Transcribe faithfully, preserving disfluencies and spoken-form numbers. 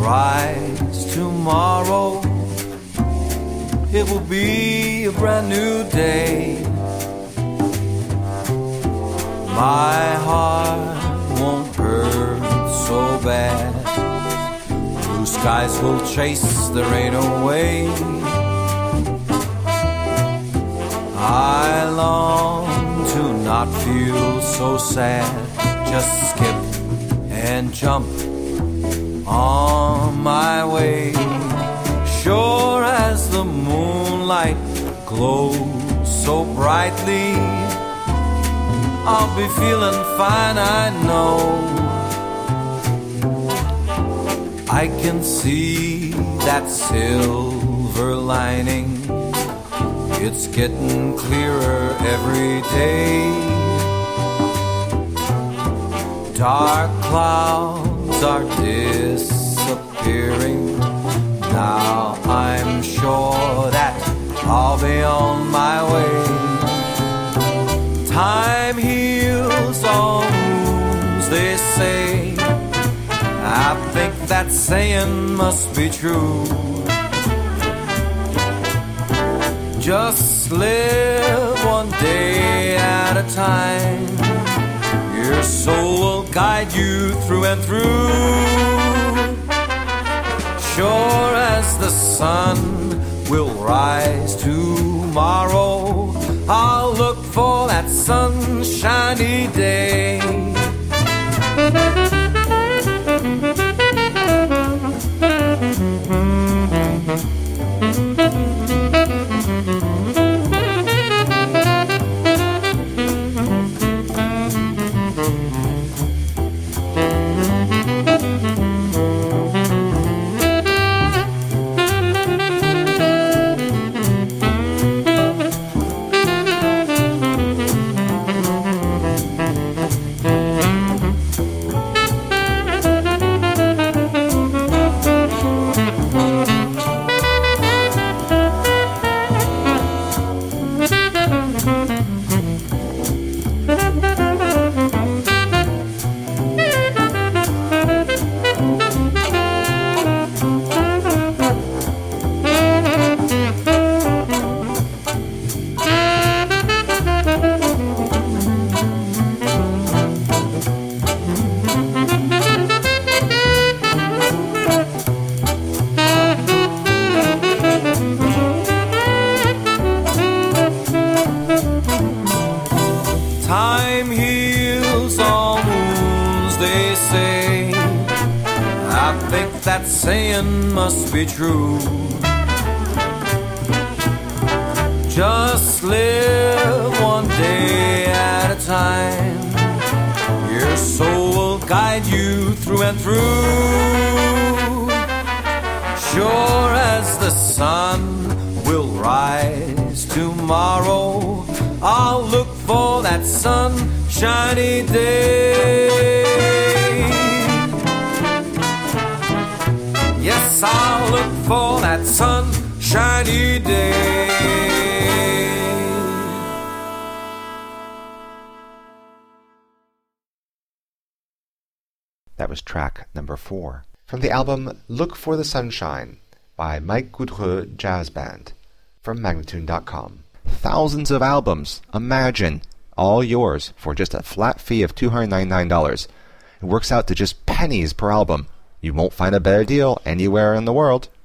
rise tomorrow. It will be a brand new day. My heart won't hurt so bad. Blue skies will chase the rain away. I long to not feel so sad. Just skip and jump on my way. Sure as the moonlight glows so brightly, I'll be feeling fine, I know. I can see that silver lining. It's getting clearer every day. Dark clouds are disappearing. Now I'm sure that I'll be on my way. Time heals all wounds, they say. I think that saying must be true. Just live one day at a time. Your soul will guide you through and through. Sure as the sun will rise tomorrow, I'll look for that sunshiny day. Time heals all wounds, they say. I think that saying must be true. Just live one day at a time. Your soul will guide you through and through. Sure as the sun will rise tomorrow, I'll look for that sunshiny day. Yes, I'll look for that sunshiny day. That was track number four from the album Look for the Sunshine by Mike Goudreux Jazz Band from Magnatune dot com. Thousands of albums, imagine, all yours for just a flat fee of two hundred ninety-nine dollars. It works out to just pennies per album. You won't find a better deal anywhere in the world.